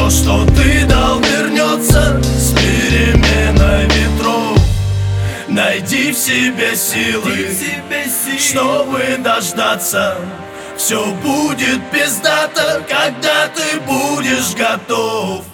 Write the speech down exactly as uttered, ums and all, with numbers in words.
То, что ты дал, вернется с переменой ветров. Найди в себе силы, чтобы дождаться. Все будет пиздато, когда ты будешь готов.